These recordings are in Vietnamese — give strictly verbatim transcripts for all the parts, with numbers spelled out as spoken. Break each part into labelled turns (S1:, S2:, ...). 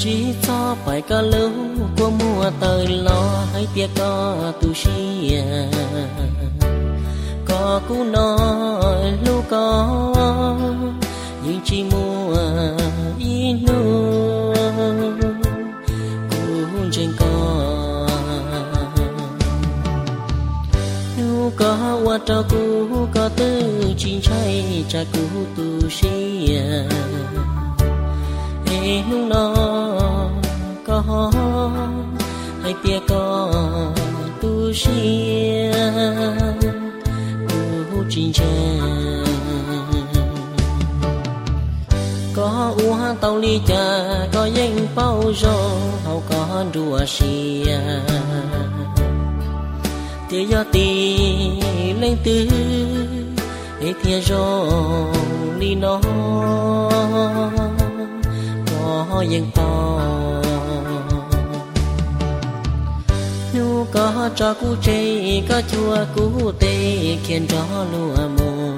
S1: chỉ cho phải cả lâu của mùa tới lo hay tia có tu sĩ có cú nói lu có nhưng chỉ mùa inu cũng trên có nu có qua trao cú có tư chín trái cha cú tu sĩ nung nó có hay tia có tu sĩ tu chín chân có u hang tàu ly cha có danh bao rô hậu có đùa xìa tia gió tì lên tư để tia rô ly nó có danh to nu có cho cú chê có chua cú tê khiến cho lúa mùa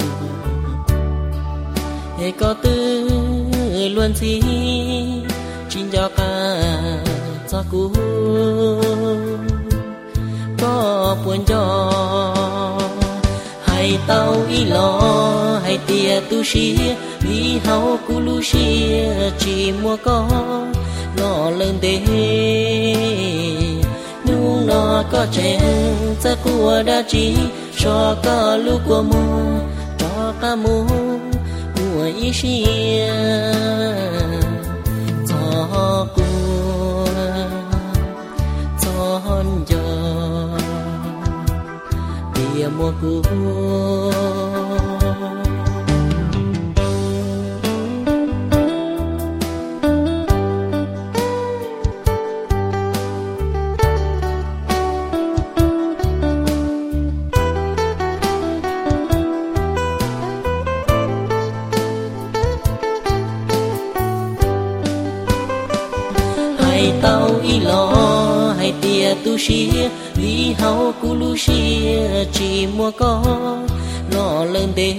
S1: để có tư luôn gì chín cho cả cho cú có buồn cho hay tao ý lo hay tia tu sĩ vì hậu cú lu xia chỉ mua có lo lên đê nu nó có chén za cua đã chỉ cho cả lu của mu cho cả mu mùa ý xia cho cua cho hòn giờ tia mua cua hay tao ý lo hay tia tu sĩ vì hậu cú lu xia chỉ mua có lo lên đê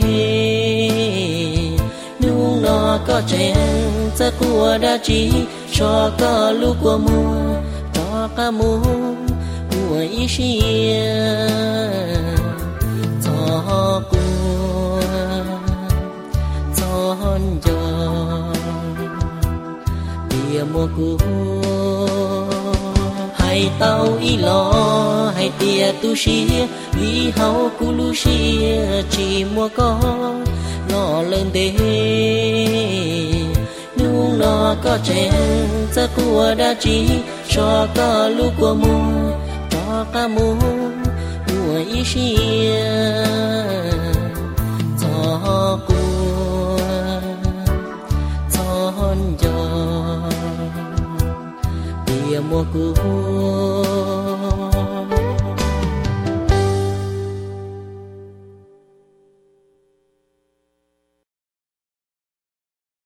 S1: nu nó có chén za cua đã chỉ cho cả lu của mu cho cả mu mùa ý xia cho cua cho hòn giờ tia mua cua hay tao ý lo hay tia tu sĩ vì hậu cú lu xia chỉ mua có lo lên đê nu nó có chén za cua đã chỉ cho cả lu của mu cho cả mu mùa ý xia cho cua cho hòn giờ tia mua cua